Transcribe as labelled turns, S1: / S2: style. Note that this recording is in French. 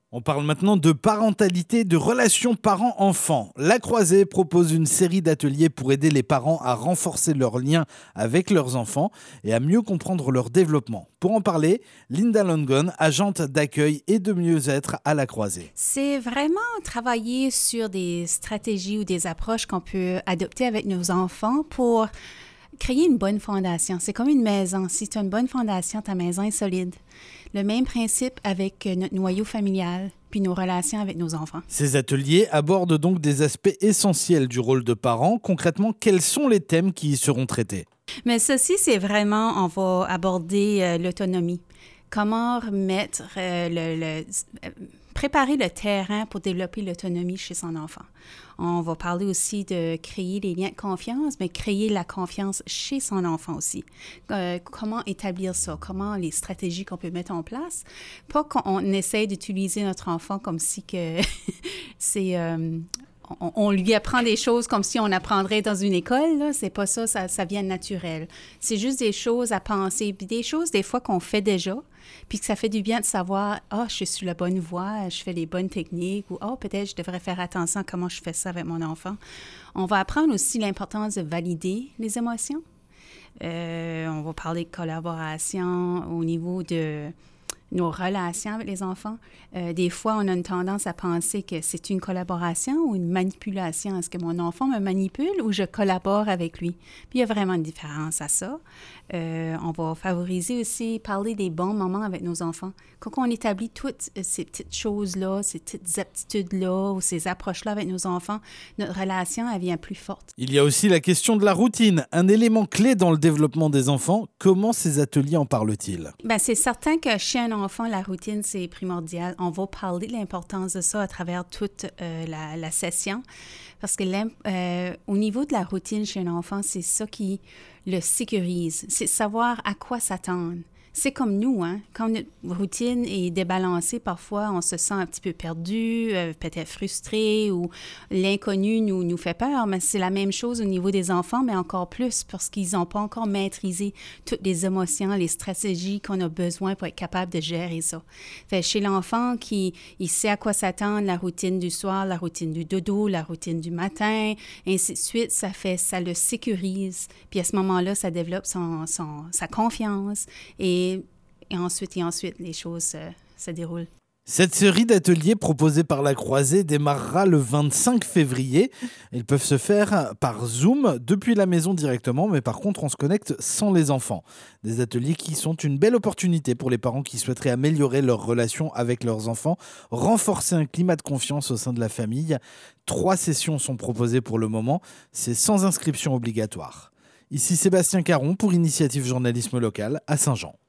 S1: On parle maintenant de parentalité, de relations parents-enfants. La Croisée propose une série d'ateliers pour aider les parents à renforcer leurs liens avec leurs enfants et à mieux comprendre leur développement. Pour en parler, Linda Longon, agente d'accueil et de mieux-être à La Croisée.
S2: C'est vraiment travailler sur des stratégies ou des approches qu'on peut adopter avec nos enfants pour créer une bonne fondation. C'est comme une maison. Si tu as une bonne fondation, ta maison est solide. Le même principe avec notre noyau familial puis nos relations avec nos enfants.
S1: Ces ateliers abordent donc des aspects essentiels du rôle de parent. Concrètement, quels sont les thèmes qui y seront traités?
S2: Mais ceci, c'est vraiment, on va aborder l'autonomie. Comment préparer le terrain pour développer l'autonomie chez son enfant. On va parler aussi de créer des liens de confiance, mais créer la confiance chez son enfant aussi. Comment établir ça? Comment les stratégies qu'on peut mettre en place? Pas qu'on essaie d'utiliser notre enfant comme si que c'est... On lui apprend des choses comme si on apprendrait dans une école, là. C'est pas ça, ça vient naturel. C'est juste des choses à penser, puis des choses des fois qu'on fait déjà, puis que ça fait du bien de savoir, je suis sur la bonne voie, je fais les bonnes techniques, ou peut-être je devrais faire attention à comment je fais ça avec mon enfant. On va apprendre aussi l'importance de valider les émotions. On va parler de collaboration au niveau de nos relations avec les enfants. Des fois, on a une tendance à penser que c'est une collaboration ou une manipulation. Est-ce que mon enfant me manipule ou je collabore avec lui? Puis il y a vraiment une différence à ça. On va favoriser aussi, parler des bons moments avec nos enfants. Quand on établit toutes ces petites choses-là, ces petites aptitudes-là ou ces approches-là avec nos enfants, notre relation, elle devient plus forte.
S1: Il y a aussi la question de la routine, un élément clé dans le développement des enfants. Comment ces ateliers en parlent-ils?
S2: Bien, c'est certain que chez un enfant, la routine, c'est primordial. On va parler de l'importance de ça à travers toute la session. Parce que au niveau de la routine chez un enfant, c'est ça qui le sécurise. C'est savoir à quoi s'attendre. C'est comme nous, hein? Quand notre routine est débalancée, parfois, on se sent un petit peu perdu, peut-être frustré ou l'inconnu nous fait peur. Mais c'est la même chose au niveau des enfants, mais encore plus parce qu'ils n'ont pas encore maîtrisé toutes les émotions, les stratégies qu'on a besoin pour être capable de gérer ça. Fait, chez l'enfant il sait à quoi s'attendre, la routine du soir, la routine du dodo, la routine du matin, ainsi de suite, ça le sécurise. Puis à ce moment-là, ça développe sa confiance et ensuite, les choses se déroulent.
S1: Cette série d'ateliers proposés par La Croisée démarrera le 25 février. Ils peuvent se faire par Zoom depuis la maison directement, mais par contre, on se connecte sans les enfants. Des ateliers qui sont une belle opportunité pour les parents qui souhaiteraient améliorer leur relation avec leurs enfants, renforcer un climat de confiance au sein de la famille. 3 sessions sont proposées pour le moment. C'est sans inscription obligatoire. Ici Sébastien Caron pour Initiative Journalisme Local à Saint-Jean.